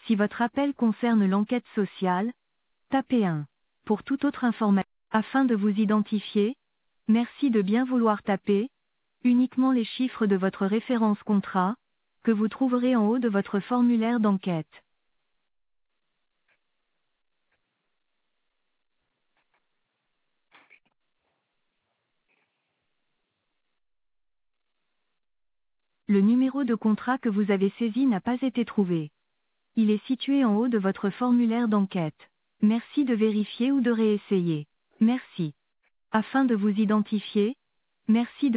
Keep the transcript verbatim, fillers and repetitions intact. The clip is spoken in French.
Si votre appel concerne l'enquête sociale, tapez un. Pour toute autre information, afin de vous identifier, merci de bien vouloir taper uniquement les chiffres de votre référence contrat, que vous trouverez en haut de votre formulaire d'enquête. Le numéro de contrat que vous avez saisi n'a pas été trouvé. Il est situé en haut de votre formulaire d'enquête. Merci de vérifier ou de réessayer. Merci. Afin de vous identifier, merci de